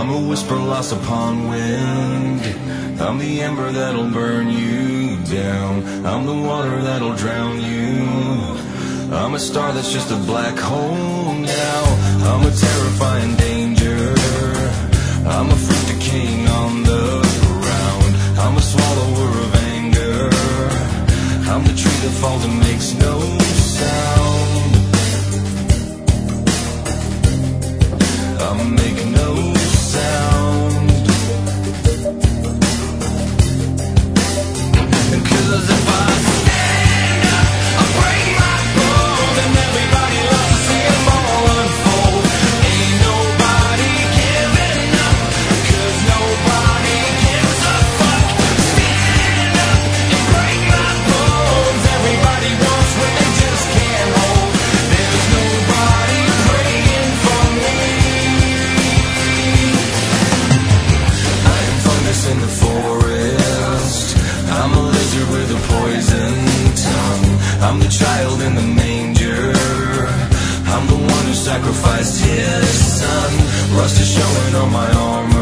I'm a whisper lost upon wind. I'm the ember that'll burn you down. I'm the water that'll drown you. I'm a star that's just a black hole now. I'm a terrifying danger. I'm a fruit decaying on the ground. I'm a swallower of anger. I'm the tree that falls and makes no sound. I make no sound. 'Cause if I stand up, I break my bones, and everybody loves to see them all unfold. Ain't nobody giving up, 'cause nobody gives a fuck. Stand up and break my bones. Everybody wants what they just can't hold. There's nobody praying for me. I am fungus in the forest. I'm a lizard with a poison tongue. I'm the child in the manger. I'm the one who sacrificed his son. Rust is showing on my arm.